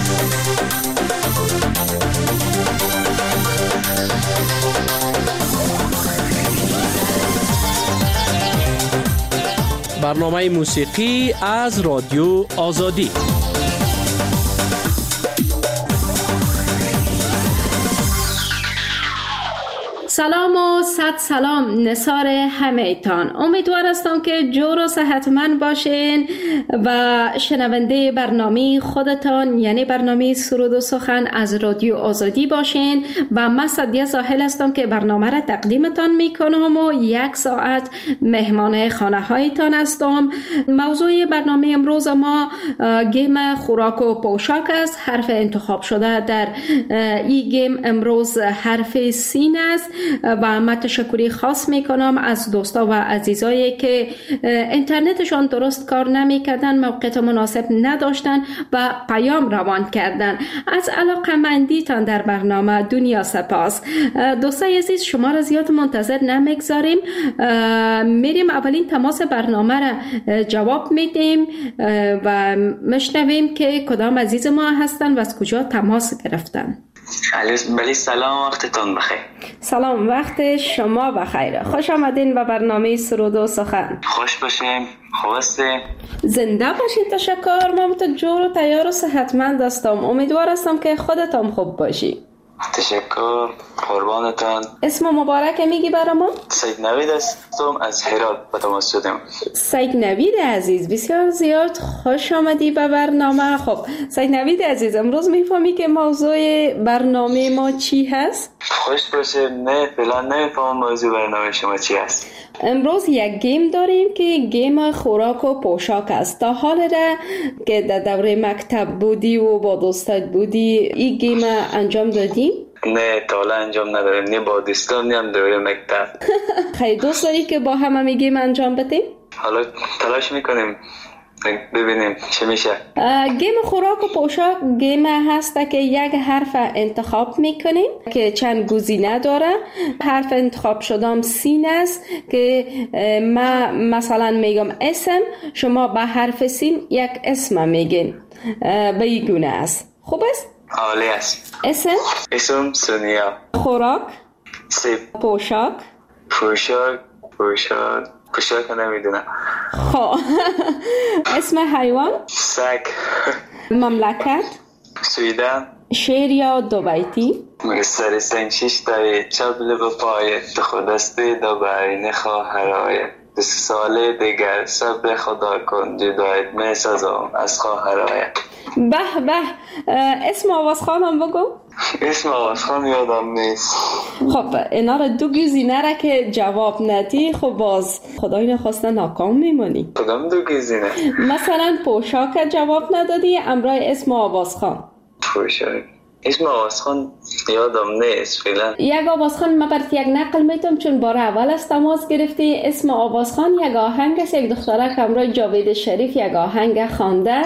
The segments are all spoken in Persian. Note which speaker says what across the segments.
Speaker 1: برنامه موسیقی از رادیو آزادی.
Speaker 2: سلام و صد سلام نثار همه‌تان. امیدوار هستم که جور و صحتمند باشین و شنونده برنامه خودتان یعنی برنامه سرود و سخن از رادیو آزادی باشین و من سعدیه زاهل هستم که برنامه را تقدیمتان میکنم و 1 ساعت مهمان خانه هایتان هستم. موضوع برنامه امروز ما گیم خوراک و پوشاک است. حرف انتخاب شده در این گیم امروز حرف سین است و من تشکری خاص میکنم از دوستا و عزیزایی که اینترنتشان درست کار نمیکردن، موقعیت مناسب نداشتن و پیام روان کردن. از علاقه‌مندیتان در برنامه دنیا سپاس. دوستای عزیز، شما را زیاد منتظر نمیگذاریم، میریم اولین تماس برنامه را جواب میدیم و مشنویم که کدام عزیز ما هستن و از کجا تماس گرفتن.
Speaker 3: بله، سلام، وقتتون بخیر.
Speaker 2: سلام، وقت شما بخیر. خوش آمدین به برنامه سرود و سخن.
Speaker 3: خوش باشیم. خواسته
Speaker 2: زنده باشین. تشکر. من تو جور و تیار و صحتمند هستم. امیدوار هستم که خودتان خوب باشی.
Speaker 3: تشکر، قربانتان.
Speaker 2: اسم مبارک میگی برامون؟
Speaker 3: سید نوید هستم، از هرات به تماس شدم.
Speaker 2: سید نوید عزیز، بسیار زیاد خوش آمدی به برنامه. خب سید نوید عزیز، امروز میفهمی که موضوع برنامه ما چی هست؟
Speaker 3: خوش باشه. نه فعلا نمیفهمم موضوع برنامه شما چی هست.
Speaker 2: امروز یک گیم داریم که گیم خوراک و پوشاک است. تا حال را که در دوره مکتب بودی و با دوستت بودی این گیم انجام دادی؟
Speaker 3: نه تا حالا انجام نداریم، نه با دوستان نه دوره مکتب.
Speaker 2: خیلی دوست داری که با هم گیم انجام بدیم؟
Speaker 3: حالا تلاش میکنیم ببینیم چه میشه.
Speaker 2: گیم خوراک و پوشاک گیم هست که یک حرف انتخاب میکنیم که چند گزینه داره. حرف انتخاب شدم سین است که ما مثلا میگم اسم، شما به حرف سین یک اسم میگین. به این گونه است. خوب است؟
Speaker 3: عالی است.
Speaker 2: اسم
Speaker 3: سونیا.
Speaker 2: خوراک
Speaker 3: سیب.
Speaker 2: پوشاک
Speaker 3: پوشاک نمیدونم.
Speaker 2: خب اسم حیوان
Speaker 3: سگ.
Speaker 2: مملکت
Speaker 3: سویدن.
Speaker 2: شعر یا دو بیتی.
Speaker 3: سر سنگشیش دایی چبل به پایت خودستی دو برین خواهر آید 2 سال دیگر صبر خدا کن جدایت می سازم از خواهر آید.
Speaker 2: به به. اسم آوازخانم بگو.
Speaker 3: اسم آوازخان یادم نیست.
Speaker 2: خب اینا را 2 گزینه را که جواب ندی خب باز خدای نخواسته ناکام میمونی.
Speaker 3: کدام 2 گزینه؟
Speaker 2: مثلا پوشاک جواب ندادی، امرای اسم آوازخان.
Speaker 3: پوشاک اسم آوازخان یادم نیست فعلا.
Speaker 2: یک آوازخان من برات یک نقل میتونم چون بار اول از تماس گرفتی. اسم آوازخان یک آهنگ است. یک دختره که همراه جاوید شریف یک آهنگ خوانده.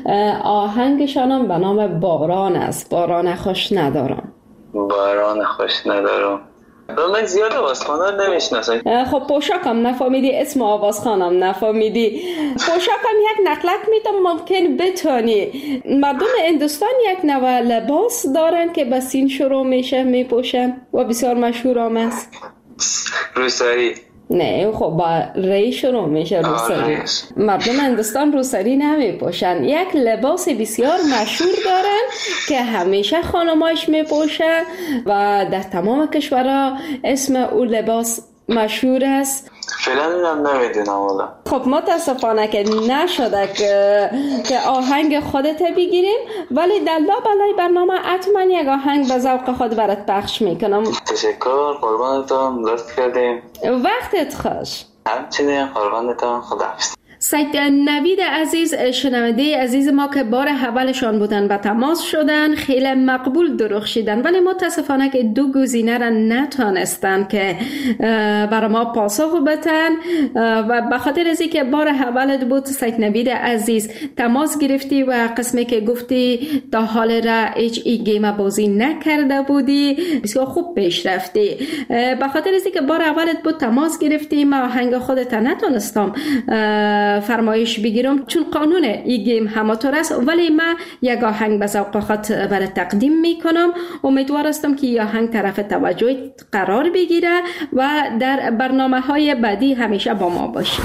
Speaker 2: آهنگشان به نام باران است. باران خوش ندارم.
Speaker 3: باران خوش ندارم. من زیاد آوازخانه نمیشناسم.
Speaker 2: خب پوشاکم نفهمیدی، اسم آوازخانم نفهمیدی. پوشاکم یک نقلک میتونم ممکن بتونی. مردم هندوستان یک نوع لباس دارن که به سین شروع میشه میپوشن و بسیار مشهور هم است.
Speaker 3: روسری.
Speaker 2: نه خب با ری شروع میشه. روسری. مردم هندوستان روسری نمیپوشن. یک لباس بسیار مشهور دارن که همیشه خانماش میپوشن و در تمام کشورها اسم اون لباس مشهور است.
Speaker 3: فعلا نمیدونم والا.
Speaker 2: خب متاسفانه که نشده که آهنگ خودت بگیریم، ولی در لابلای برنامه حتما یک آهنگ به ذوق خود برات پخش میکنم.
Speaker 3: تشکر، قربانتون، لطف کردیم.
Speaker 2: وقتت خوش.
Speaker 3: همچنین قربانتون، خداحافظ.
Speaker 2: سید نوید عزیز، شنونده عزیز ما که بار اولشان بودن به تماس شدن، خیلی مقبول درخشیدن، ولی متاسفانه که 2 گزینه را نتانستن که برای ما پاسخ بدن و به خاطر از اینکه بار اولت بود سید نوید عزیز تماس گرفتی و قسمی که گفتی تا حال را هیچ ای گیم بازی نکرده بودی بسیار خوب پیش رفتی. به خاطر از اینکه بار اولت بود تماس گرفتی، ما آهنگ خودت نتونستم فرمایش بگیرم، چون قانون این گیم همطور است، ولی من یک آهنگ به ذوق خود برای تقدیم میکنم. امیدوار هستم که این آهنگ طرف توجه قرار بگیره و در برنامه‌های بعدی همیشه با ما باشی.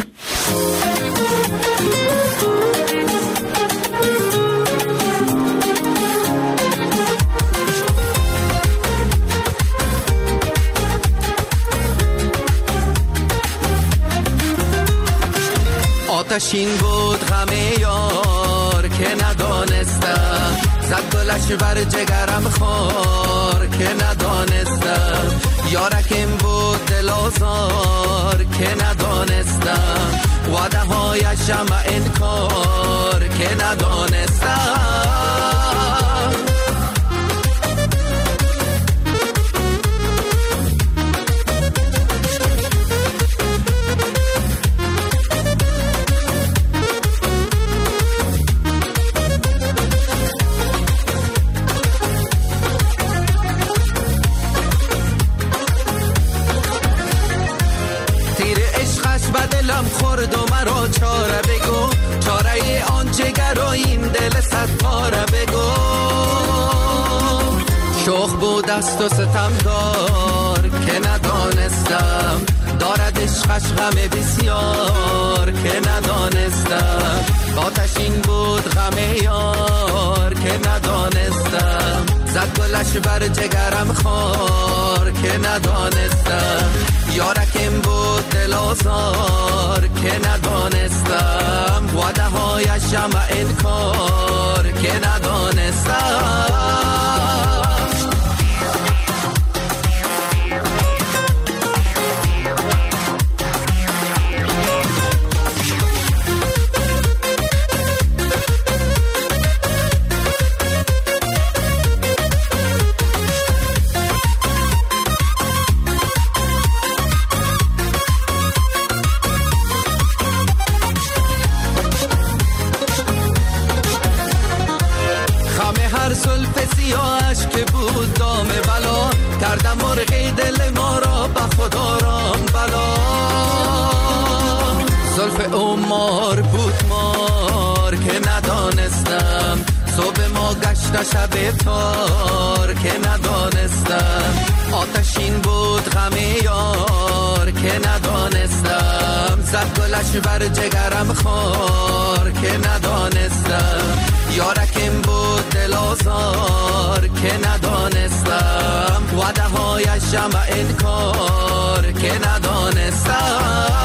Speaker 4: آتشین بود غم یار که ندانستم، زد گلش بر جگرم خار که ندانستم، یارکم بود دل آزار که ندانستم، وعده هایشم انکار که ندانستم. دلم خورد و مرا چاره بگو، چاره آن جگر و این دل صد پاره بگو. شوخ بود است و ستمدار که ندانستم، دارد عشقش غم بسیار که ندانستم، آتشین بود غم یار که ندانستم، زد گلش بر جگرم خار که ندانستم، یارکم بود دل آزار که ندانستم، وعده هایشم انکار که ندانستم. سیاهش که بود دام بلا، کردم مرغی دل ما را به خدا رام بلا. زلف عمر بود مار که ندانستم، صبح ما گشت شب تار که ندانستم، آتشین بود غم یار که ندانستم، زد گلش بر جگرم خار که ندانستم، یارکم بود دل آزار که ندانستم، وعده هایشم انکار که ندانستم.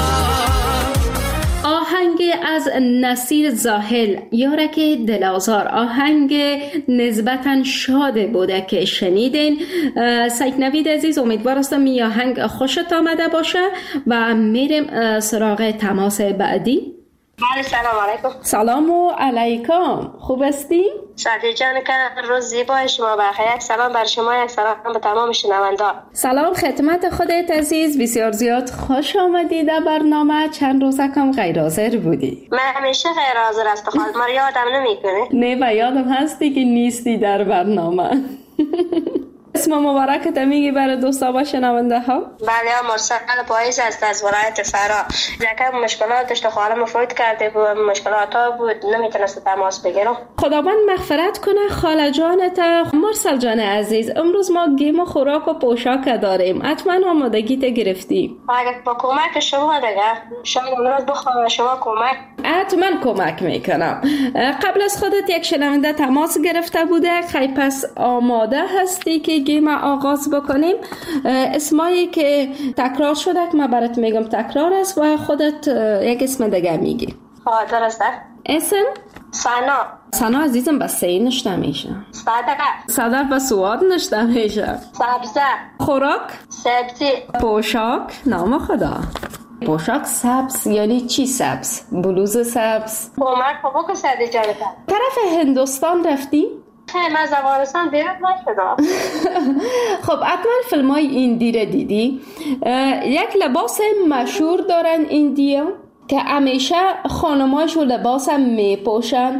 Speaker 2: آهنگ از نصیر زاهل، یارک دل آزار، آهنگ نسبتاً شاد بوده که شنیدین. سید نوید عزیز، امیدوار هستم این آهنگ خوشت آمده باشه و میریم سراغ تماس بعدی.
Speaker 5: بله، سلام علیکم.
Speaker 2: سلام و علیکم، خوب هستی؟
Speaker 5: سعدی جان که روز زیبای شما بخیر. یک سلام بر شما، یک سلام به تمام شنوندگان.
Speaker 2: سلام خدمت خودت عزیز، بسیار زیاد خوش آمدی در برنامه. چند روزه کم غیر حاضر بودی.
Speaker 5: من همیشه غیر حاضر هستم، ما یادم نمیکنه.
Speaker 2: نه و یادم هستی که نیستی در برنامه. اسم مبارکت میگی برای دوستا و شنونده ها؟
Speaker 5: بله، مرسل پاییز است از ولایت فرا. یکم مشکلات داشت، خالم فوت کرده بود، مشکلات ها بود، نمیتونست تماس بگیرم.
Speaker 2: خداوند مغفرت کنه خاله جانت. مرسل جان عزیز، امروز ما گیم و خوراک و پوشاک داریم، حتما آمادگیت گرفتی؟
Speaker 5: اگر با کمک شما دیگه شاید امروز بخوام شما کمک.
Speaker 2: حتما کمک میکنم. قبل از خودت یک شنونده تماس گرفته بوده، خیلی پس آماده هستی که گیم آغاز بکنیم؟ اسمایی که تکرار شده که من برات میگم تکرار است و خودت یک اسم دیگه میگی.
Speaker 5: درسته.
Speaker 2: اسم؟ سنا عزیزم بس سعی نشته میشه. صدق و سواد نشته میشه.
Speaker 5: سبزه.
Speaker 2: خوراک؟
Speaker 5: سبزی.
Speaker 2: پوشاک؟ نام خدا. پوشاک سبز یعنی چی سبز؟ بلوز سبز؟
Speaker 5: کمک بکن سعدی جان.
Speaker 2: طرف هندوستان رفتی؟
Speaker 5: من از افغانستان بیرون نشدم.
Speaker 2: خب حتما فیلم های ایندی را دیدی. یک لباس مشهور دارن ایندیا که همیشه خانمایشو لباس هم میپوشن.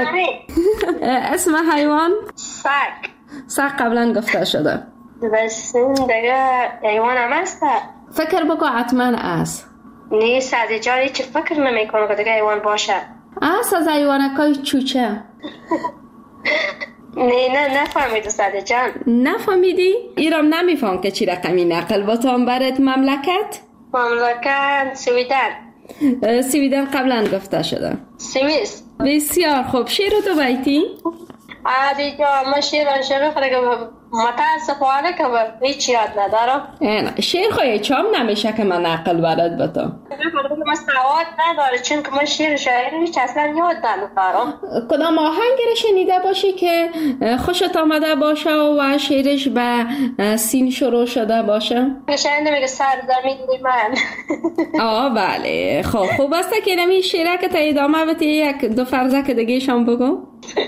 Speaker 2: اسم حیوان؟ سگ قبلا گفته شده.
Speaker 5: بس این دیگه حیوان هم هست.
Speaker 2: فکر بکن حتما از
Speaker 5: نه ساده جان هیچ فکر نمی کنم که دیگه حیوان باشه.
Speaker 2: از حیوانکای چوچه؟
Speaker 5: نه نفهمیدی ساده جان.
Speaker 2: نفهمیدی؟ ایرام نمیفهم که چی رقمی نقل باتان برات مملکت؟
Speaker 5: مملکت سویدن.
Speaker 2: سویدن قبلا گفته شده.
Speaker 5: سوئیس.
Speaker 2: بسیار خوب. شعر دو بیتی؟
Speaker 5: دیگه ما شعر خود که متاسفانه که هیچ یاد ندارم.
Speaker 2: شعر خواهی چام نمیشه که من نقل برات باتم.
Speaker 5: من سواد نداره چون که من شعر شاعری هیچ اصلا یاد ندارم.
Speaker 2: کدام آهنگ رو شنیده باشی که خوشت آمده باشه و شعرش به سین شروع شده باشه؟
Speaker 5: شاید میگه سرزمین من.
Speaker 2: بله. خب خوب است که نمی شعره که تا ادامه بتی یک دو فرزه که دیگه شام بگو.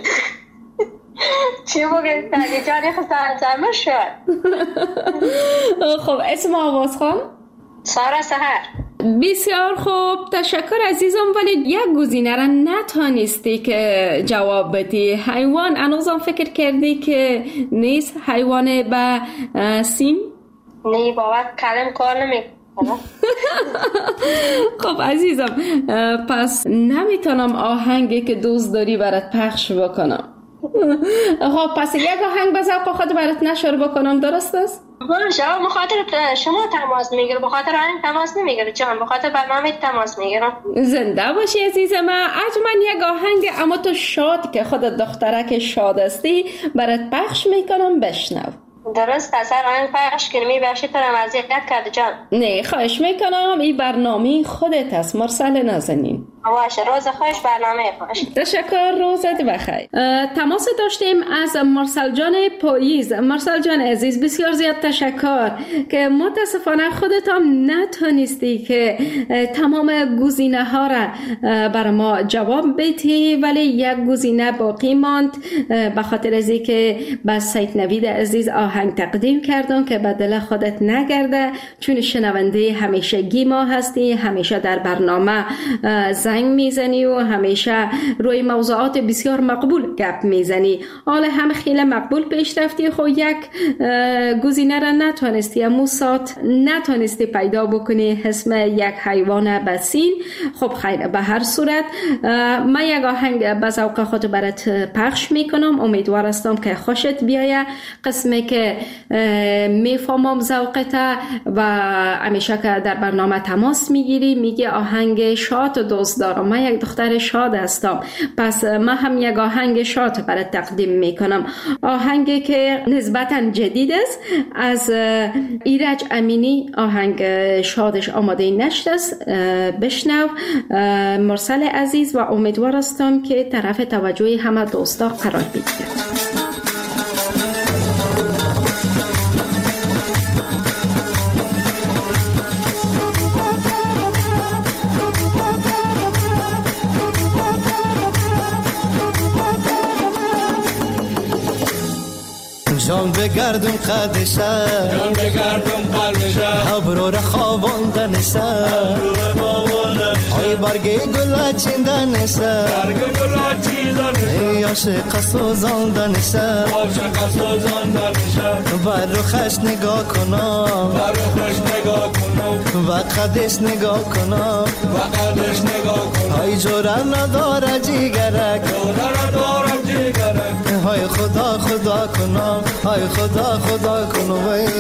Speaker 5: چی بگید تاگه جانی سرزمین شد.
Speaker 2: خب اسم آواز خان؟
Speaker 5: سارا سحر.
Speaker 2: بسیار خوب تشکر عزیزم، ولی یک گزینه را نتانستی که جواب بدی. حیوان هنوزم فکر کردی که نیست حیوان به سین؟
Speaker 5: نه بابا کلم کار نمیکنم.
Speaker 2: خب عزیزم پس نمیتونم آهنگی که دوست داری برات پخش بکنم. خب پس یک آهنگ به ذوق خود برات نشر بکنم، درست است؟
Speaker 5: شما بخاطر شما تماس میگیرم، بخاطر آهنگ تماس نمیگیرم جان، بخاطر برنامه تماس میگیرم. زنده
Speaker 2: باشی عزیزم. من یک آهنگ اما تو شاد که خودت دخترک شاد استی برات پخش میکنم، بشنو.
Speaker 5: درست اثر آهنگ پخش کنی بخشی تو رو اذیت کرده جان.
Speaker 2: نه خواهش میکنم، این برنامه خودت است مرسل نازنین.
Speaker 5: باشه روز خوش، برنامه خوش.
Speaker 2: تشکر، روزت بخیر. تماس داشتیم از مرسل جان پاییز. مرسل جان عزیز بسیار زیاد تشکر که متاسفانه خودت هم نتونستی که تمام گزینه ها را بر ما جواب بدی، ولی یک گزینه باقی ماند به خاطر از اینکه با سید نوید عزیز آهنگ تقدیم کردم که به دل خودت نگرده، چون شنونده همیشگی ما هستی، همیشه در برنامه زنگ میزنی و همیشه روی موضوعات بسیار مقبول گپ میزنی. حالا هم خیلی مقبول پیش رفتی، خب یک گزینه را نتونستی، امو ساعت نتونستی پیدا بکنی اسم یک حیوان بسین. خب خیر، به هر صورت من یک آهنگ به ذوق خود برات پخش میکنم، امیدوار هستم که خوشت بیایه. قسمی که میفهمم ذوقت و همیشه که در برنامه تماس میگیری میگی آهنگ شاد دوست دارم، من یک دختر شاد هستم، پس من هم یک آهنگ شاد برات تقدیم میکنم. آهنگی که نسبتا جدید است از ایرج امینی، آهنگ شادش آماده نشد است. بشنو مرسل عزیز و امیدوار هستم که طرف توجه همه دوستا قرار بگیره.
Speaker 4: جان بگردم قدشه، جان بگردم قلبشه، ابرو را خواباندنشه، ای برگی گل چیندنشه، برگی گل چیندنشه، عاشق سوزاندنشه، عاشق سوزاندنشه، بر روخش نگاه کنم، بر روخش نگاه کنم، و قدش نگاه کنم، و قدش نگاه کنم، ای جوره نداره جیگرک، جوره نداره جیگرک، های خدا خدا کنم، های خدا خدا کنم.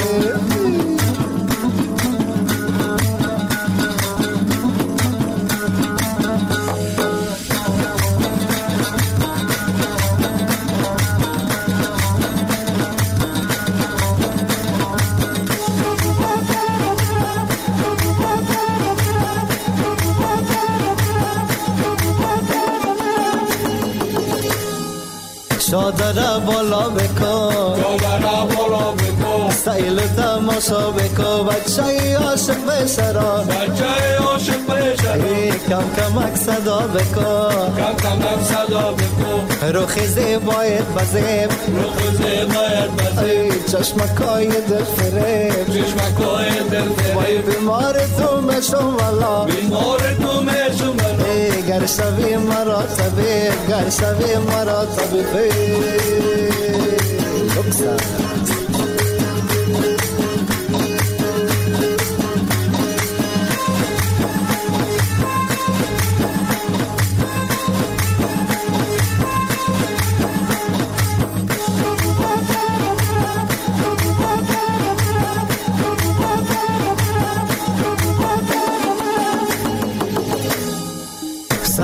Speaker 4: شادره بالا بکن، شادره بالا بکن، سیل تماشا بکن، بچه عاشق بشرا، بچه عاشق بشرا، کم کمک صدا بکن، کم کمک صدا بکن، روخ زیبایت بزیب، روخ زیبایت بزیب، چشمکای دل فریب، چشمکای دل فریب، وای بیمار تو مشم والا، بیمار تو مشم والا، گر شوی مرا طبیب، گر شوی مرا طبیب.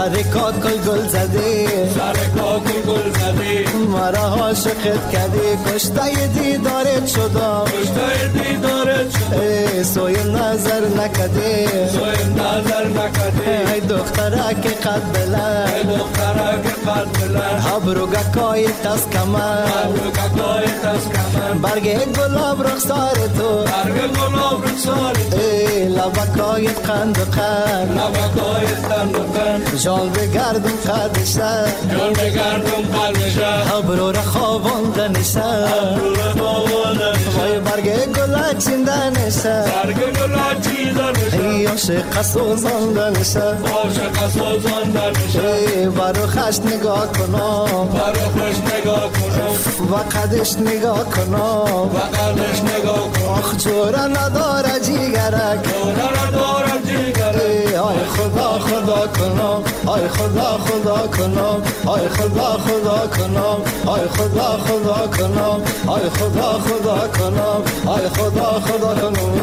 Speaker 4: سر کاکل گل زدی مرا عاشقت کردی کشته دیدارت شدم ای سوی نظر نکدی ای دختره که قد بلند ابروگا کای تست کمر برگ گلاب رخسار تو ای لبکای قند و قند جان بگردم قدشه ابرو را خوابانده نشه وای برگ گلا چینده نشه ای عاشق سوزانده نشه ای برو خشت نگاه کنم و قدش نگاه کنم آخ جوره نداره جیگرک آی خدا خدا کنم آی خدا خدا کنم آی خدا خدا کنم آی خدا خدا کنم آی خدا خدا کنم آی خدا خدا کنم.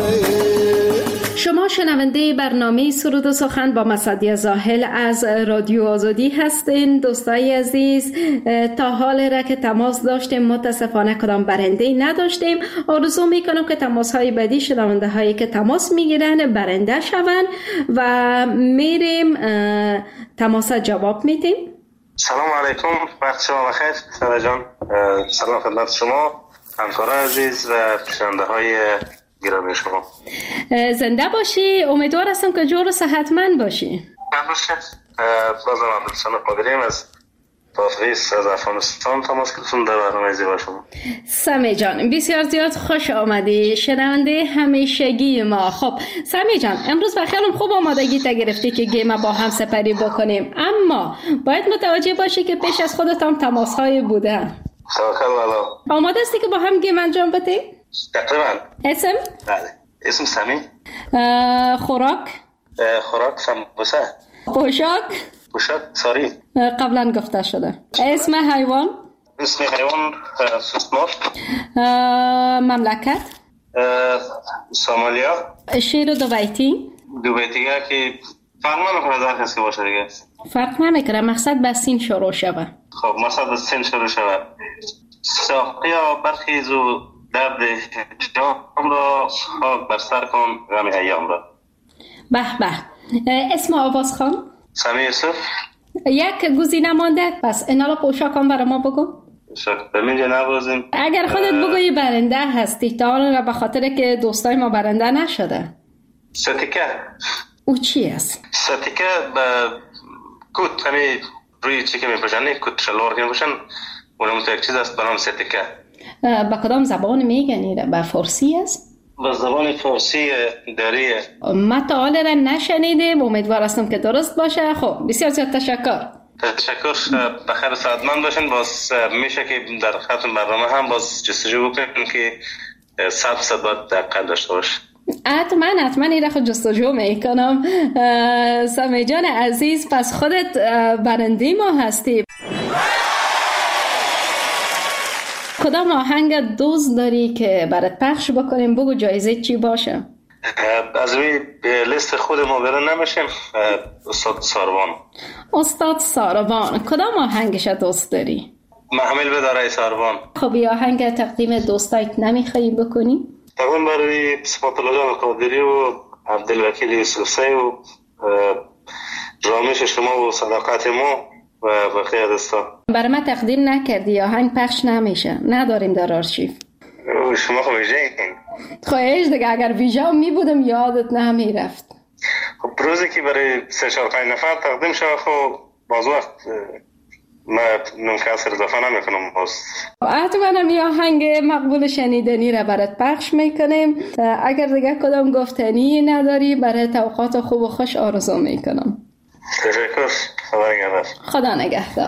Speaker 2: شما شنونده برنامه سرود و سخن با مسعدی زاهل از رادیو آزادی هستین. دوستای عزیز، تا حال را که تماس داشتیم متاسفانه کدام برنده نداشتیم. آرزو میکنم که تماس های بعدی شنونده هایی که تماس میگیرن برنده شوند و میریم تماس جواب میدیم.
Speaker 6: سلام علیکم، وقت شما بخیر سارا جان. سلام خدمت شما همکاران عزیز و شنونده های گرامی شما.
Speaker 2: زنده باشی، امیدوار هستم که جور و صحتمند باشی.
Speaker 6: باشه. بازم عبدالسلام قادریم از پاریس از افغانستان تماس گرفتم در برنامه زیبا شما.
Speaker 2: سمی جان بسیار زیاد خوش آمدی، شنونده همیشگی ما. خب سمی جان، امروز به خیالم خوب آمادگی تا گرفتی که گیم با هم سپری بکنیم، اما باید متوجه باشی که پیش از خودت هم تماس های بوده.
Speaker 6: توکل والا.
Speaker 2: آماده هستی که با هم گیم انجام بدیم؟
Speaker 6: تقریبا.
Speaker 2: اسم؟
Speaker 6: بله. اسم سمی.
Speaker 2: خوراک؟
Speaker 6: خوراک سمبوسه. پوشاک ساری.
Speaker 2: قبلا گفته شده. اسم حیوان؟
Speaker 6: اسم حیوان سوسمار.
Speaker 2: مملکت؟
Speaker 6: سومالیا.
Speaker 2: شعر دو بیتی
Speaker 6: که فرق نمیکنه در کسی باشه دیگه.
Speaker 2: فرق نمیکنه، مقصد به سین شروع شوه.
Speaker 6: خب مقصد به سین شروع شوه. ساقیا برخیز و درد جام را خاک بر سر کن غم ایام را.
Speaker 2: به به. اسم آواز خان؟
Speaker 6: سمی یوسف.
Speaker 2: یک گزینه مانده، پس اینا رو پوشاکان برای ما بگو.
Speaker 6: به منجا نبازیم.
Speaker 2: اگر خودت بگوی برنده هستی، تا حالا به خاطر که دوستای ما برنده نشده.
Speaker 6: ستیکه.
Speaker 2: او چی است؟
Speaker 6: ستیکه به کت همی روی چی که میپوشن، کت شلوار که میپوشن، اونم تو یک چیز است به نام ستیکه.
Speaker 2: به کدام زبان میگنی؟ به فارسی است؟
Speaker 6: به زبان فارسی دریه.
Speaker 2: ما تا حالا را نشنیدیم، امیدوار هستم که درست باشه. خب بسیار زیاد تشکر.
Speaker 6: بخیر سعادتمند باشین. باز میشه که در ختم برنامه هم باز جستجو بکنیم که 100% باید دقت داشته باشه.
Speaker 2: حتما این را خود جستجو میکنم. سمی جان عزیز، پس خودت برنده ما هستی. کدام آهنگ دوست داری که برات پخش بکنیم؟ بگو جایزه چی باشه؟
Speaker 6: از روی لیست خود ما برن نمیشیم. استاد ساروان.
Speaker 2: کدام آهنگش دوست داری؟
Speaker 6: محمل بداره ساروان.
Speaker 2: خب یه آهنگ تقدیم دوستایت نمیخوایی بکنی؟
Speaker 6: تقدیم برای صفات الله جان قادری و عبدالوکیل یوسفزی و رامش شما و صداقت ما و بقیه دوستان.
Speaker 2: برای من تقدیم نکردی، آهنگ پخش نمیشه، نداریم در آرشیو.
Speaker 6: شما خب ویژه این
Speaker 2: خواهش دیگه، اگر ویژه می بودم یادت نمیرفت.
Speaker 6: خب روزی که برای 3-4-5 نفر تقدیم شد خب باز وقت ما نمکسر اضافه نمیکنم. باز
Speaker 2: حتما هم یه آهنگ مقبول شنیدنی را برات پخش میکنیم. اگر دیگه کدام گفتنی نداری، برای توقعات خوب و خوش آرزو میکنم.
Speaker 6: تشکر.
Speaker 2: خدا نگهدار.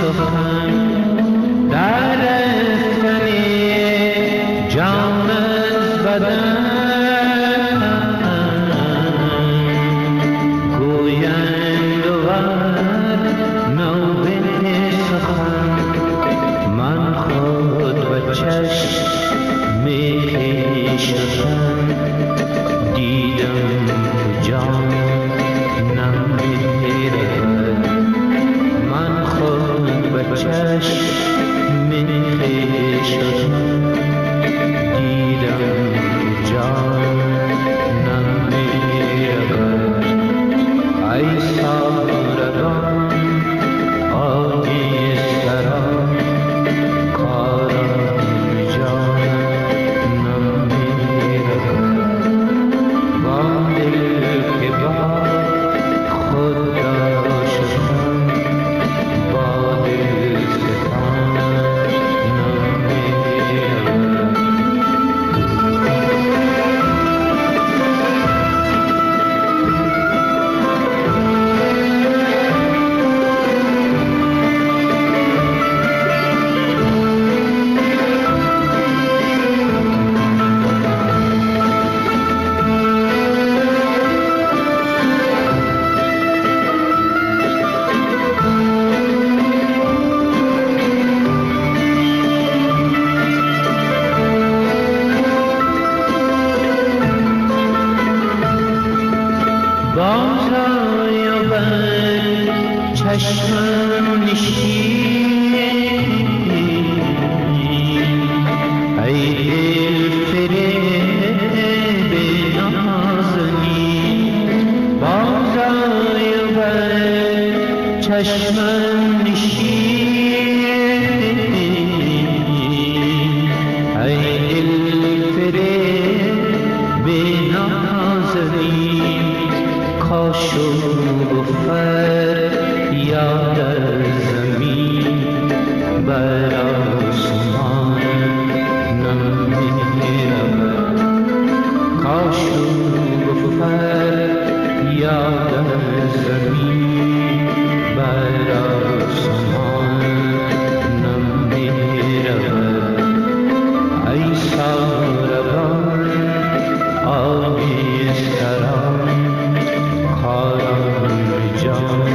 Speaker 7: سخن در رفتن جان از بدن گویند بود نوبه سخن من خود و چشم خویشتن دیدم جان چشم خویشتن دیدم جانم میرود ای ساربان آبی سران کارم جانم میرود با دل که با خود داشتم با دل چشمم نشین ای دل فریب نازنین بازای بر چشمم نشین ای دل فریب نازنین کاشو گفر یاد زمین بر آسمان نمیرود کاشو گفر یاد زمین بر آسمان نمیرود ای ساربان آبی سران کارم جان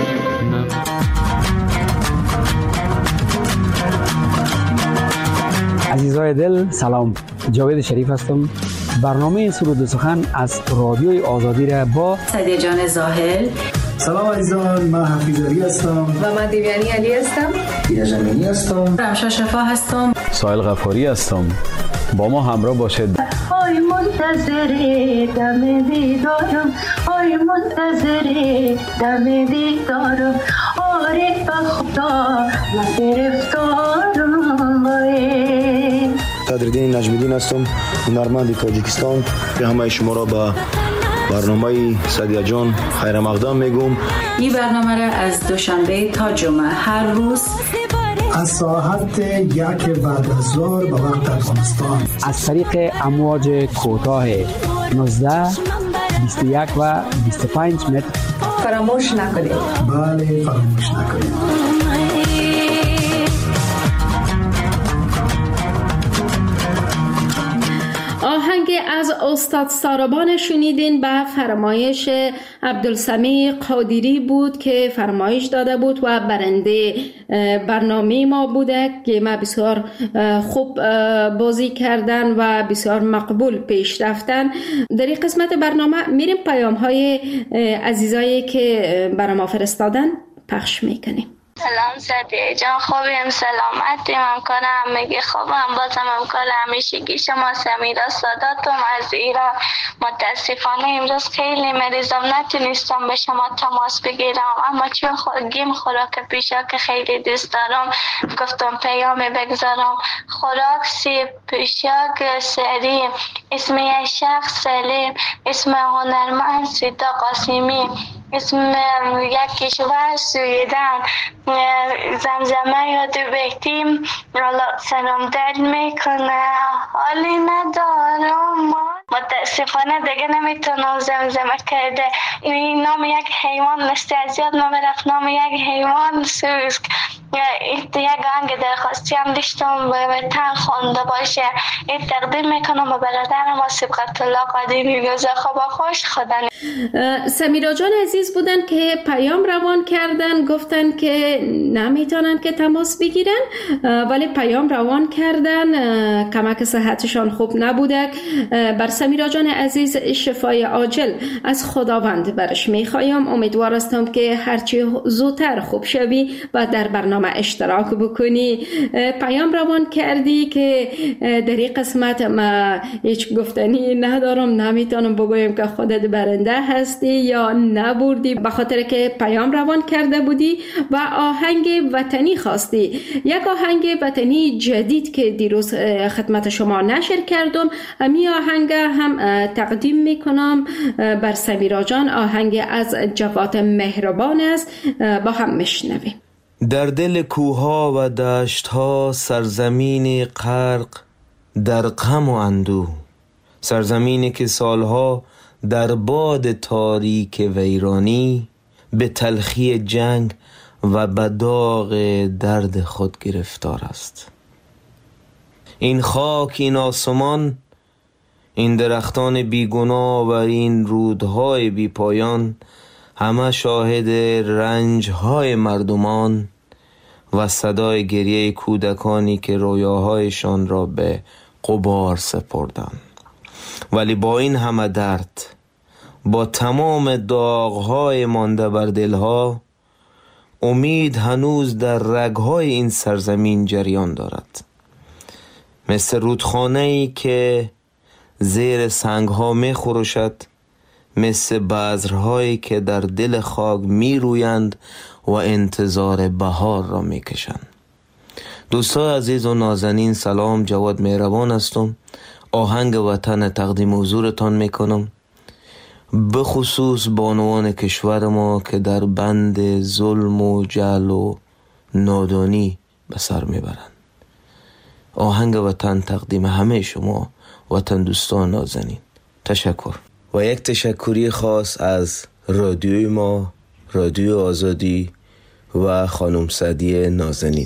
Speaker 8: عزیزای دل سلام، جاوید شریف هستم. برنامه سرود و سخن از رادیوی آزادی را با
Speaker 9: سعدیه جان زاهل.
Speaker 10: سلام عزیزان، من حفیظ علی هستم
Speaker 9: و من دیویانی علی هستم.
Speaker 10: دیده زمینی هستم.
Speaker 9: رمشا شفا هستم.
Speaker 11: سایل غفاری هستم. با ما همراه باشید.
Speaker 12: آی منتظر دم دیدارم، آی منتظر دم دیدارم، آره به خدا من گرفتارم وای.
Speaker 13: صدرالدین نجمیدین هستم، هنرمند تاجیکستان. به همه شما را به برنامه سعدیه جان خیر مقدم میگم.
Speaker 9: این برنامه را از دوشنبه تا جمعه هر روز
Speaker 10: از ساعت 1 بعد از ظهر به وقت افغانستان
Speaker 8: از طریق امواج کوتاه 19 21 و 25 متر
Speaker 9: فراموش نکنید.
Speaker 10: بله فراموش نکنید.
Speaker 2: آهنگ از استاد ساربان شنیدین به فرمایش عبدالسمیع قادری بود که فرمایش داده بود و برنده برنامه ما بوده که ما بسیار خوب بازی کردن و بسیار مقبول پیش رفتن. در این قسمت برنامه میریم پیام های عزیزایی که برای ما فرستادن پخش میکنیم.
Speaker 5: سلام سعدیه جان، خوبیم؟ سلامتی؟ همکارم میگه خوبم. بازم همکار همیشگی شما سمیرا ساداتم از ایران. متاسفانه امروز خیلی مریضم، نتونستم به شما تماس بگیرم، اما چون گیم خوراک پیشا که خیلی دوست دارم گفتم پیام بگذارم. خوراک سیب پیشاک سری، اسم یک شخص سلیم، اسم هنرمند سیتا قاسمی، اسم یک کشور سویدن، زمزمه یاد بهتیم سلام دل میکنه حالی ندارم. متاسفانه دیگه نمیتونم زمزمه کرده. این نام یک حیوان مثل از یاد ما برفت، نام یک حیوان سوسک. یک آهنگ درخواستی هم داشتم به وطن خوانده باشه. این تقدیم میکنم به برادرم صبغت الله قدیمی. خواب خوش خدا.
Speaker 2: سمیرا جان عزیز بودن که پیام روان کردن، گفتن که نمیتونن که تماس بگیرن، ولی پیام روان کردن، کمک صحتشان خوب نبوده. بر سمیرا جان عزیز شفای عاجل از خداوند برش میخوایم. امیدوار هستم که هرچی زودتر خوب شوی و در برنامه اشتراک بکنی. پیام روان کردی که در این قسمت ما هیچ گفتنی ندارم، نمیتونم بگویم که خودت برنده هستی یا نبردی، به خاطر که پیام روان کرده بودی و آهنگ وطنی خواستی. یک آهنگ وطنی جدید که دیروز خدمت شما نشر کردم، امی آهنگ هم تقدیم میکنم بر سمیرا جان. آهنگ از جواد مهربان است، با هم میشنویم.
Speaker 14: در دل کوها و دشتها سرزمین غرق در غم و اندوه، سرزمینی که سالها در باد تاریک ویرانی به تلخی جنگ و به داغ درد خود گرفتار است. این خاک، این آسمان، این درختان بیگناه و این رودهای بی پایان همه شاهد رنجهای مردمان و صدای گریه کودکانی که رویاهایشان را به غبار سپردند. ولی با این همه درد، با تمام داغهای مانده بر دلها، امید هنوز در رگهای این سرزمین جریان دارد. مثل رودخانه‌ای که زیر سنگها می خروشد، مثل بذرهایی که در دل خاک می رویند و انتظار بهار را می کشند. دوستان عزیز و نازنین، سلام، جواد مهربان هستم. آهنگ وطن تقدیم حضورتان می کنم، به خصوص بانوان کشور ما که در بند ظلم و جهل و نادانی به سر می برند. آهنگ وطن تقدیم همه شما وطن دوستان نازنین. تشکر. و یک تشکری خاص از رادیوی ما، رادیو آزادی و خانم سعدیه نازنین.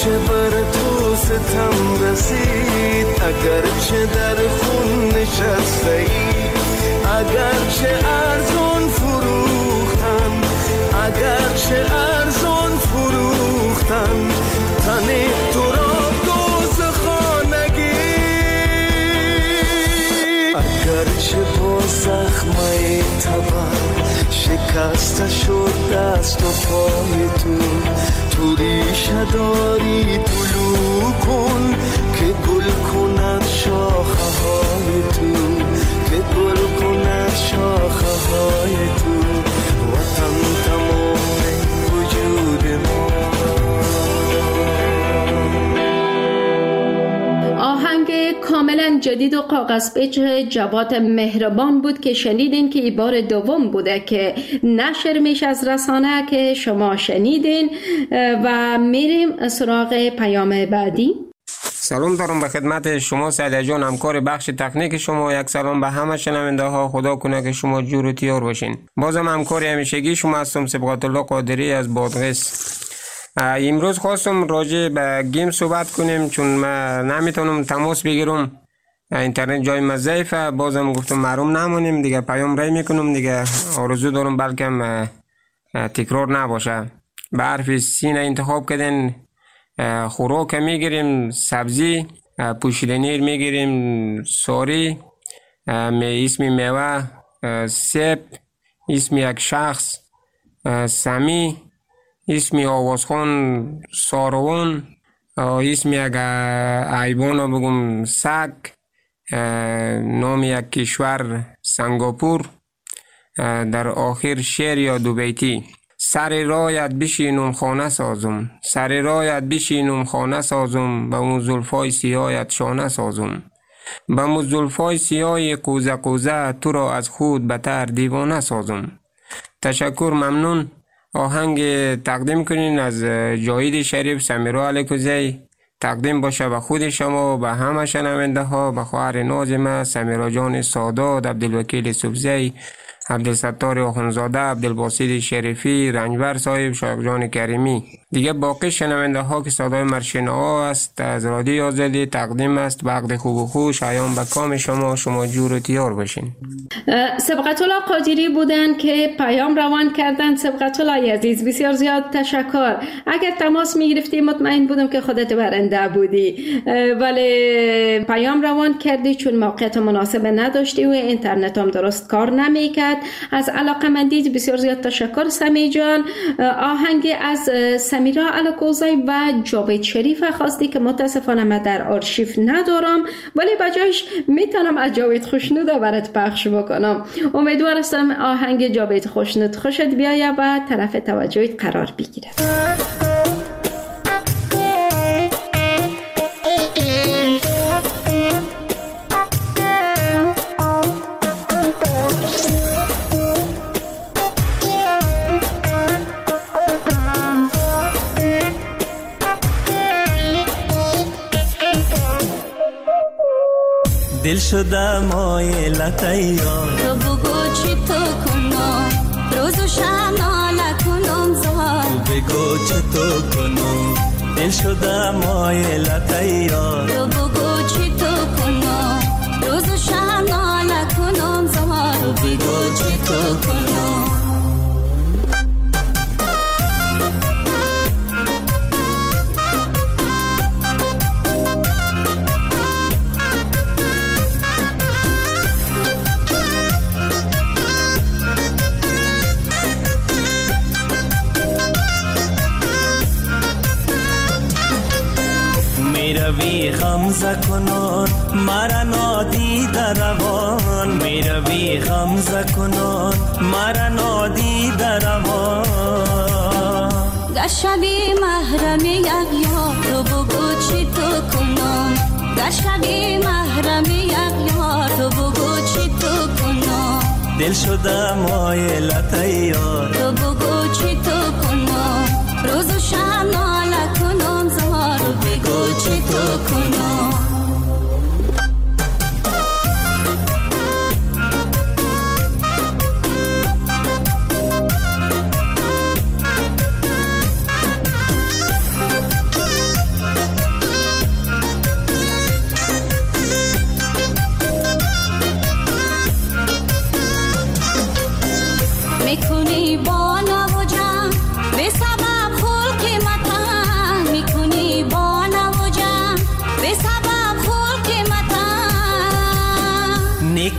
Speaker 15: اگرچه بر تو ستم رسید، اگرچه در خون نشسته ای، اگرچه ارزان فروختن، اگرچه ارزان فروختن تن تو را دوزخانگی، اگرچه با زخمه تبر شکسته شد دست و پای تو ریشه داری طلوع کن که گل کند شاخه های تو، که گل کند شاخه های تو، وطن تمام وجود ما.
Speaker 2: آهنگ کاملا جدید و کاغذ پیچ جواد مهربان بود که شنیدین که این بار دوم بوده که نشر میشه از رسانه که شما شنیدین و میریم سراغ پیام بعدی.
Speaker 16: سلام دارم به خدمت شما سعید جان، همکار بخش تکنیک شما. یک سلام به همه شنونده ها، خدا کنه که شما جور و تیار باشین. بازم همکار همیشگی شما هستم، سبقت الله قادری از بادغیس. امروز خواستم راجع به گیم صحبت کنیم چون من نمیتونم تماس بگیرم، اینترنت جای من ضعیفه. بازم گفتم محروم نمونیم دیگه، پیام رای میکنم دیگه. آرزو دارم بلکه تکرار نباشه. به حرف سین انتخاب کردن، خوراک میگیریم، سبزی، پوشیدنیر میگیریم، ساری، اسم میوه، سیب، اسم یک شخص، سمی، اسم آوازخان ساروان، اسم یک حیوان بگم سگ، نام یک کشور سنگاپور، در آخر شعر یا دو بیتی. سر رایت بشینم خانه سازم، سر رایت بشینم خانه سازم، به اون زلفای سیاهت شانه سازم، به اون زلفای سیاه قوزه قوزه تو را از خود بتر دیوانه سازم. تشکر، ممنون. آهنگ تقدیم کنین از جاوید شریف سمیرا علیکوزی، تقدیم باشه به خود شما، به همه شنونده ها، به خواهر نازم سمیرا جان سادات، عبدالوکیل سبزی، عبدالستار آخونزاده، عبدالباسط شریفی، رنجبر صاحب، شایق جان کریمی. دیگه باقی شنونده ها که صدای مرشنه ها است از رادیو آزادی تقدیم است. وقت خوب و خوش ایام به کام شما جور و تیار باشین.
Speaker 2: سبقت الله قادری بودن که پیام روان کردن. سبقت الله عزیز بسیار زیاد تشکر. اگر تماس میگرفتی مطمئن بودم که خودت برنده بودی، ولی پیام روان کردی چون موقعیت مناسب نداشتی و اینترنت هم درست کار نمیکرد. از علاقمندی بسیار زیاد تشکر سمی جان. آهنگ از سمیرا علیکوزی و جاوید شریف خواستی که متاسفانه من در آرشیو ندارم، ولی بجایش میتونم از جاوید خوشنود برات پخش بکنم. امیدوار هستم آهنگ جاوید خوشنود خوشت بیاید و طرف توجهت قرار بگیره.
Speaker 15: دل شده مایلت یار،
Speaker 17: تو بگو چی تو کنم، روز و شب ناله کنم زار،
Speaker 15: تو بگو چی تو کنم، دل شده مایلت یار،
Speaker 17: تو بگو چی تو کنم، روز و شب ناله کنم زار،
Speaker 15: تو بگو چی تو کنم. میروی غمزه کنان مرا نادیده روان، میروی غمزه کنان مرا نادیده روان،
Speaker 17: گشبی محرم یک یار، تو بگو چی تو کنم، گشبی محرم یک یار، تو بگو چی تو کنم،
Speaker 15: دل شده مایلت یار،
Speaker 17: تو بگو چی تو کنم، روز و شب ناله کنم زار،
Speaker 15: تو بگو چی تو کنم.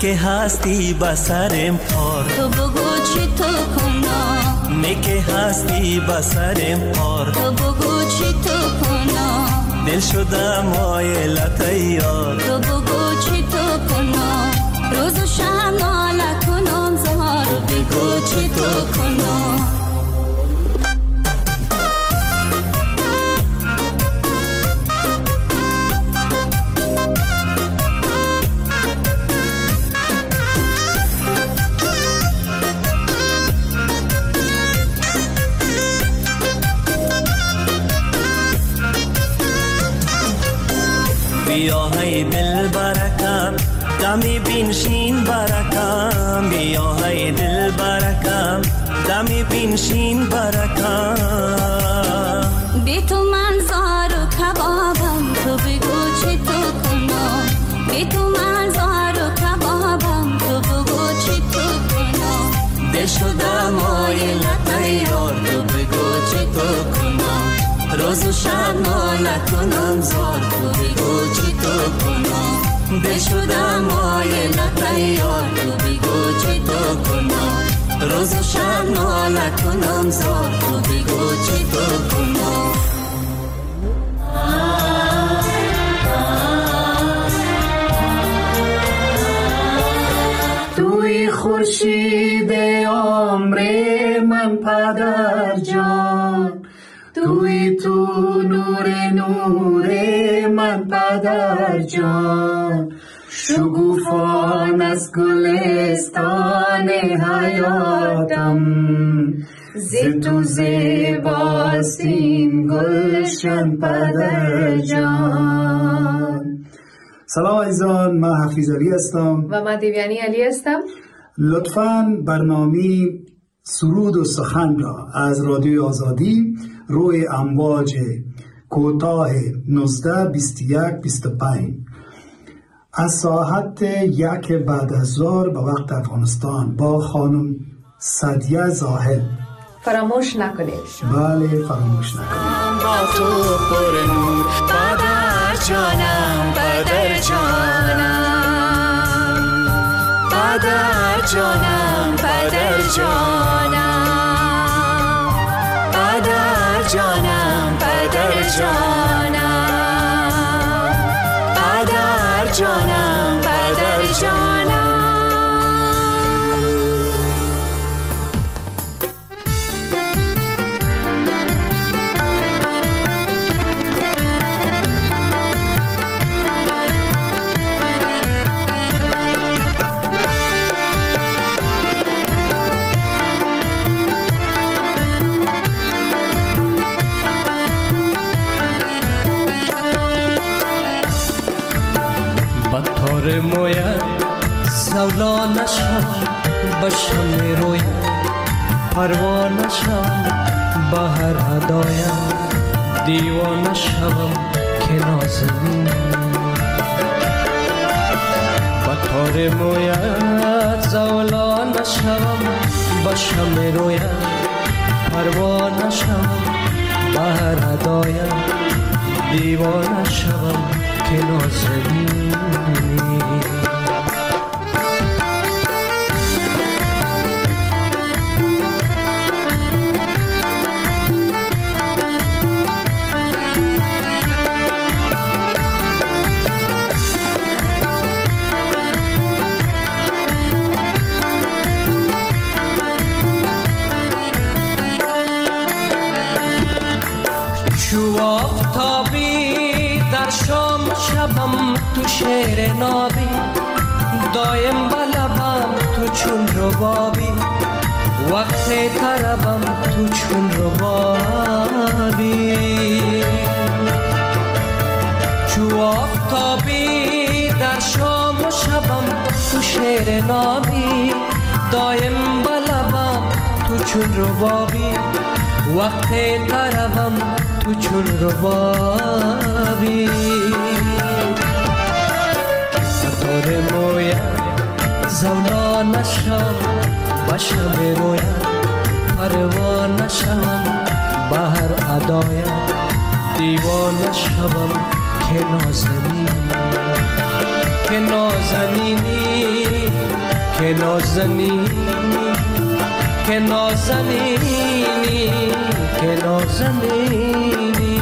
Speaker 15: که هستی بسرم پار
Speaker 17: تو بگو چی تو کنم
Speaker 15: می که هستی بسرم پار
Speaker 17: تو بگو چی تو کنم
Speaker 15: دل شده مایلت یار
Speaker 17: تو بگو چی تو کنم روز و شب ناله کنم زار تو بگو چی تو کنم
Speaker 15: بیا های دل برکم دمی بینشین برکم بیا های دل برکم دمی بینشین برکم
Speaker 17: بی تو من زار و کبابم تو بگو چی تو کنم بی تو من زار و کبابم تو بگو چی تو کنم
Speaker 15: دل شده مایلت یار تو بگو چی تو کنم روز و شب ناله کنم زار تو بگو چی تو کنم دل شده مایلت یار تو بگو چی تو کنم روز و شب ناله کنم زار تو بگو چی تو کنم
Speaker 10: توی خورشید عمر من پدر جان توی تو نور من پدر جان شگوفان از گلستان حیاتم ز تو زیباست این گلشن پدر جان. سلام عزیزان، من حفیظ علی هستم
Speaker 18: و من دیویانی علی هستم.
Speaker 10: لطفاً برنامه سرود و سخن را از رادیو آزادی روی امواج کوتاه 19 21 25 از ساعت 1 بعد از ظهر به وقت افغانستان با خانم سعدیه زاهد
Speaker 18: فراموش نکنید.
Speaker 10: بله فراموش نکنید.
Speaker 15: با تو پر نور پدر جانم پدر جانم پدر جانم پدر جانم پدر جانم پدر جانم پدر جانم پدر جانم
Speaker 7: بطار مویت زولا نشم بشم رویت پروا نشم بهر هدایم دیوانه شوم که نازنین بطار مویت زولا نشم بشم رویت پروا نشم بهر هدایم دیوانه شوم که نازنین چو آفتابی در شام شبم تو شعر نابی دایم بلبم تو چون ربابی وقت طربم تو چون ربابی چو آفتابی در شام و شبم تو شعر نابی دایم بلبم تو چون ربابی وقت طربم تو چون ربابی بطار مویم زولا نشم بشم رویم پروا نشم بهر ادایم دیوانه شوم که نازنین که نازنینی که نازنینی که نازنینی که نازنینی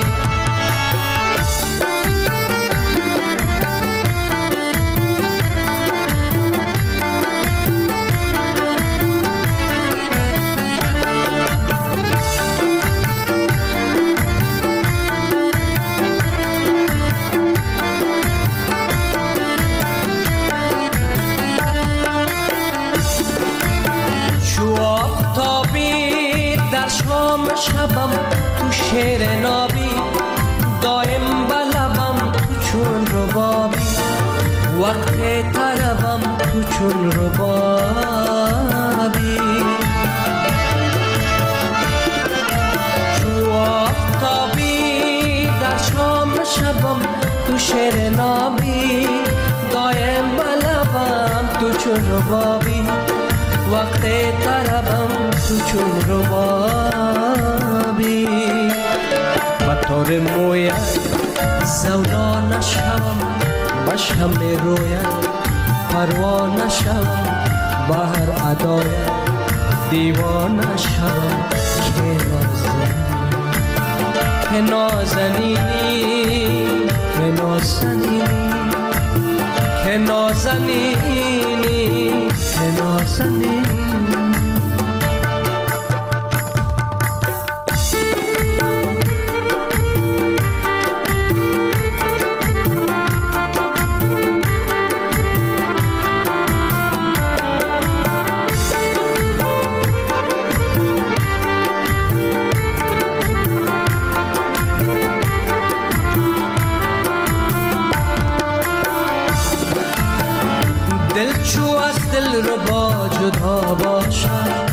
Speaker 7: شبم تو شعر نابی دایم بلبم تو چون ربابی وقت طربم تو چون ربابی چو آفتابی در شام شبم تو شعر نابی دایم بلبم تو چون ربابی وقت طربم تو چون ربابی بطور مویت زولا نشم بشم رویت پروا نشم بهر ادایت دیوانه شم که نازنینی که نازنینی که نازنینی که نازنینی جدا باشد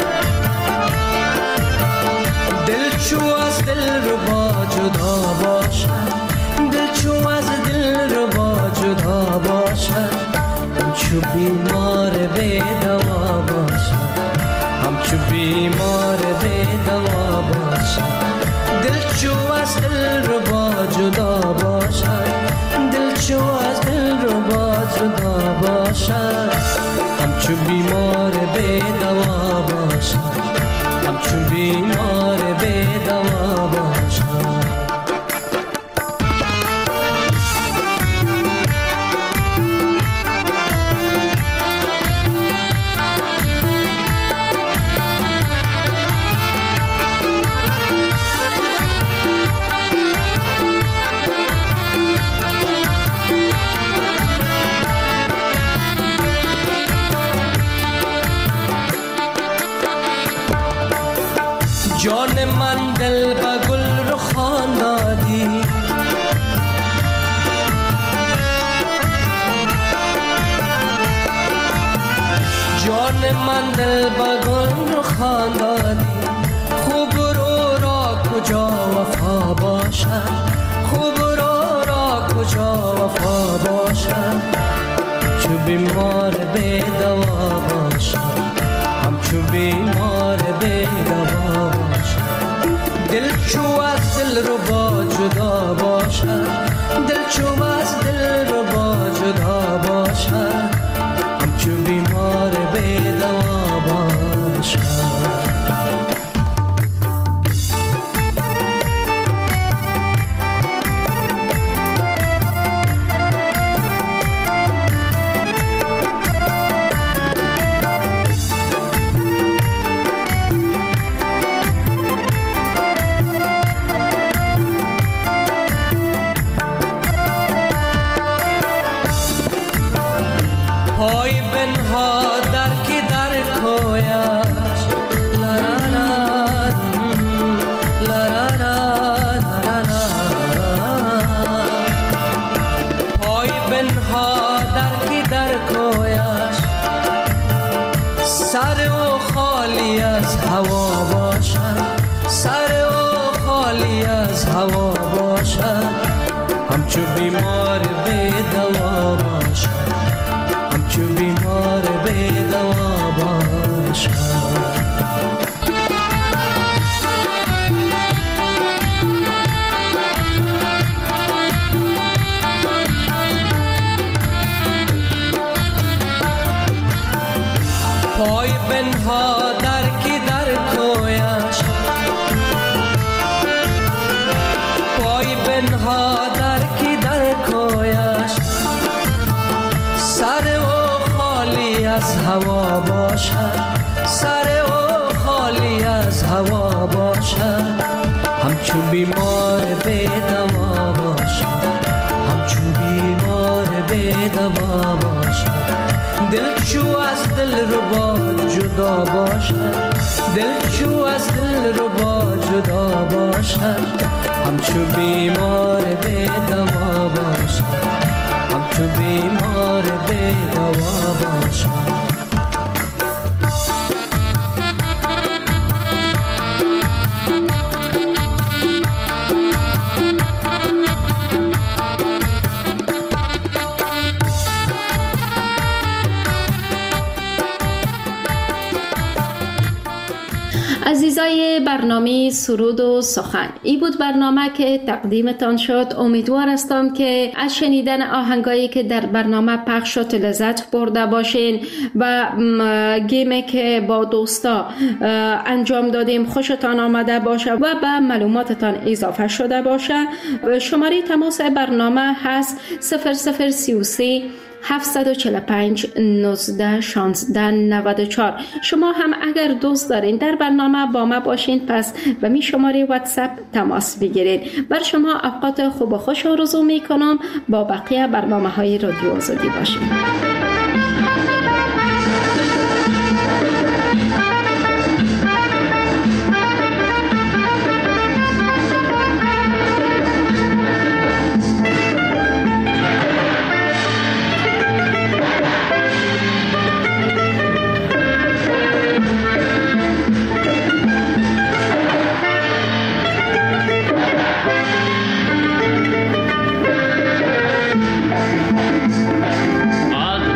Speaker 7: دل چو از دل ربا جدا باشد دل چو از دل ربا جدا باشد همچو بیمار بی دوا باشد همچو بیمار بی دوا باشد دل چو از دل ربا جدا باشد دل چو از دل ربا جدا باشد همچو بیمار بی دوا باشد همچو بیمار بی دوا باشد جان من دل با گل رو خواندادی جان من دل با گل رو خواندادی خوب رو را کجا وفا باشد خوب رو را کجا وفا باشد چو بیمار بی دوا باشد همچو بیمار بی دوا باشد دل چو از دل ربا جدا باشد دل چو از دل ربا جدا باشد همچو بیمار بی دوا باشد پای بنها در که در کویش لرانات لرانات پای بنها در که در کویش سر و خالی از هوا باشد سر و خالی از هوا باشد همچو بیمار بی دوا باشد همچو بیمار بی دوا باشد از هوا باشد، سر او خالی از هوا باشد، همچون بیمار به دوا باشد، همچون بیمار به دوا باشد. دل چو از دل ربا جدا باشد، دل چو از دل ربا جدا باشد، همچون بیمار به دوا باشد، همچون بیمار به دوا باشد.
Speaker 2: عزیزای برنامه سرود و سخن، این بود برنامه که تقدیمتان شد. امیدوار هستم که از شنیدن آهنگایی که در برنامه پخش شد لذت برده باشین و گیمی که با دوستا انجام دادیم خوشتان آمده باشه و به معلوماتتان اضافه شده باشه. شماره تماس برنامه هست 0033 745 19 16 94. شما هم اگر دوست دارین در برنامه با ما باشین، پس به می شماره واتساپ تماس بگیرید. بر شما اوقات خوب و خوش آرزو می کنم. با بقیه برنامه های رادیو آزادی باشین.
Speaker 15: از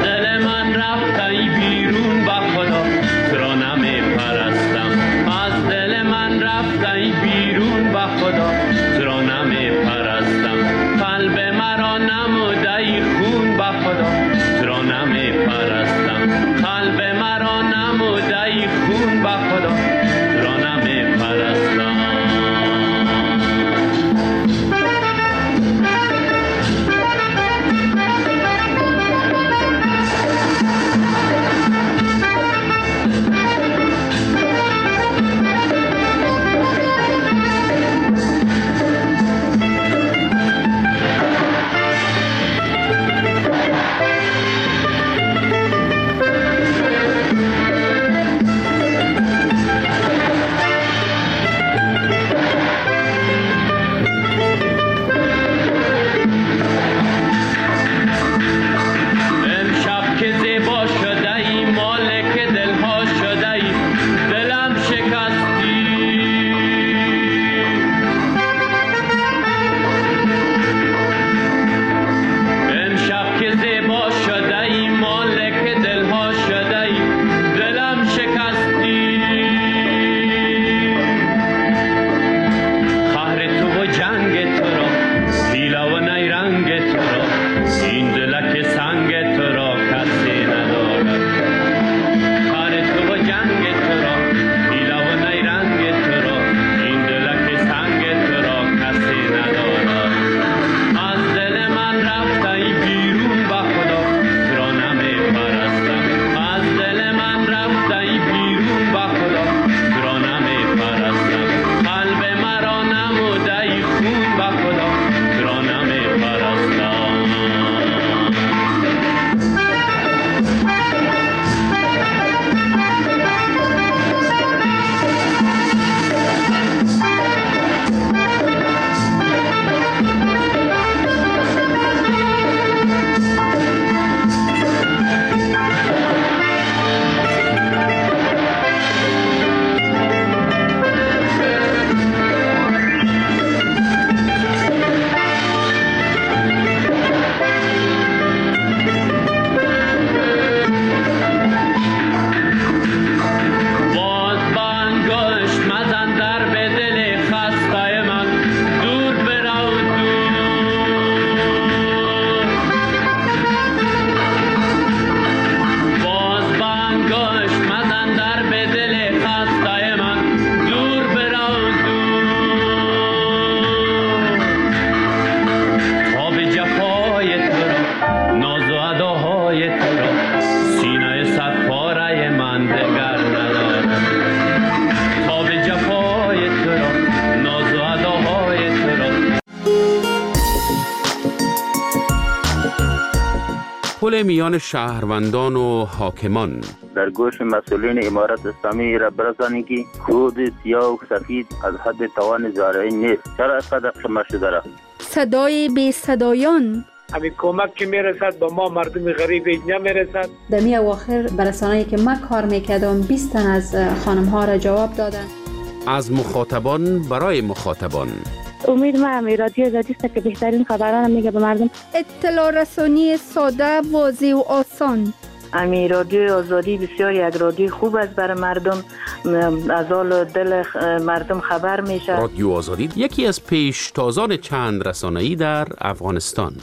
Speaker 1: تحول میان شهروندان و حاکمان.
Speaker 19: در گوش مسئولین امارت اسلامی را برسانید که کود سیاه و سفید از حد توان زارعی نیست. چرا اینقدر شما شده را؟
Speaker 20: صدای بی صدایان.
Speaker 21: همین کمک که میرسد به ما مردم غریب نمیرسد.
Speaker 2: در می اواخر برسانه‌ای که من کار میکردم 20 تن از خانم ها را جواب دادن.
Speaker 1: از مخاطبان برای مخاطبان.
Speaker 22: امید من رادیو آزادی است که بهترین خبران میگه به مردم.
Speaker 20: اطلاع رسانی ساده، واضح و آسان.
Speaker 22: امی رادیو آزادی بسیار یک رادیو خوب است برای مردم، از حال دل مردم خبر میشه.
Speaker 1: رادیو آزادی یکی از پیشتازان چند رسانه‌ای در افغانستان.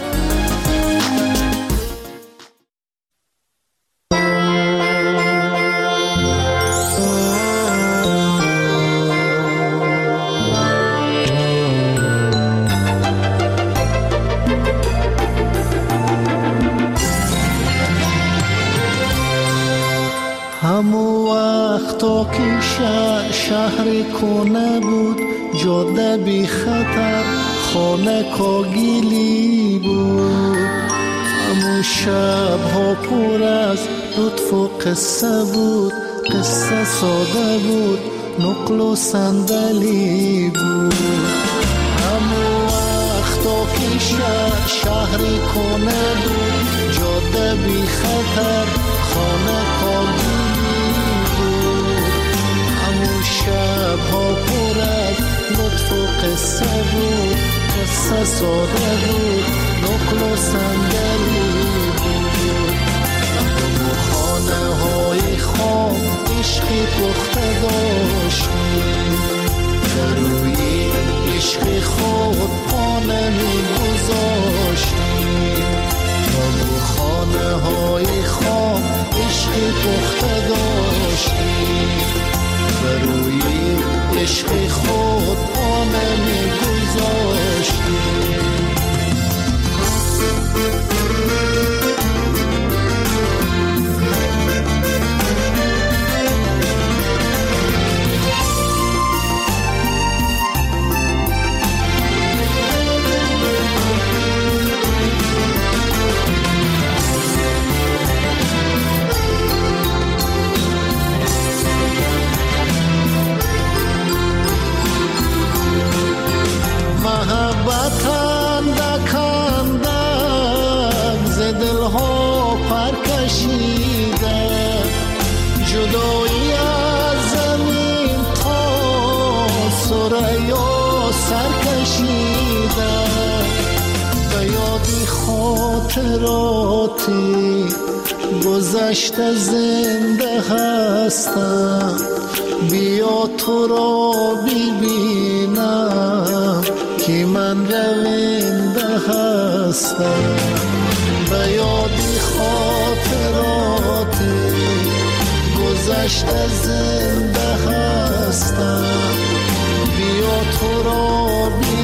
Speaker 4: همو وقتا که شهر کنه بود، جاده بی خطر، خانه کاگیلی بود. همو شب ها پر از لطف و قصه بود، قصه ساده بود، نقل و صندلی بود. همو وقتا که شهر کنه بود، جاده بی خطر، خانه کاگیلی بود. همو شب ها پر از لطف و قصه بود، قصه ساده بود، نقل و صندلی بود. همو خانه های خام عشقی پخته داشتیم، در روی عشق خود پا نمی گذاشتیم. همو خانه های خام عشقی پخته داشتیم، در روی عشق خود پا نمی گذاشتیم. جدایی از زمین تا سریا سر کشیده، به یادی خاطراتی گذشته زنده هستم. بیا تو را ببینم که من رونده هستم. به یادی خاطراتی گذشته زنده هستم. بیا تو را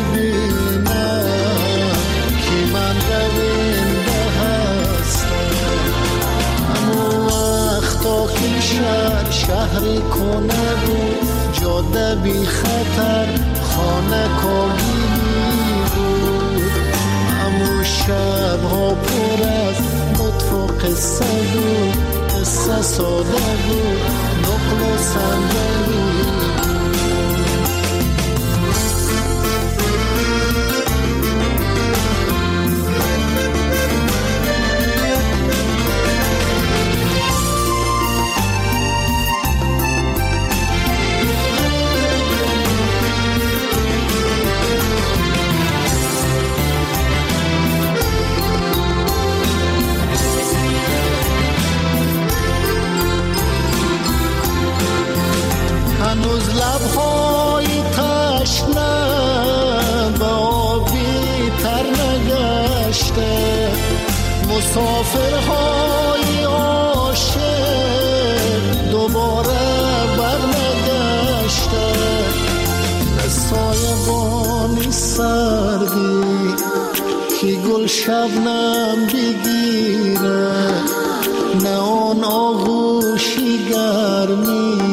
Speaker 4: ببینم که من رونده هستم. همو وقتا که شهر کنه بود، جاده بی خطر، خانه کاگیلی بود. همو شب ها پر از لطف و قصه بود، قصه ساده بود، نقل و صندلی هنوز لبهای تشنه به آبی تر نگشته، مسافرهای عاشق دوباره برنگشته. نه سایبانی سردی که گل شبنم بگیره، نه آن آغوشی گرمی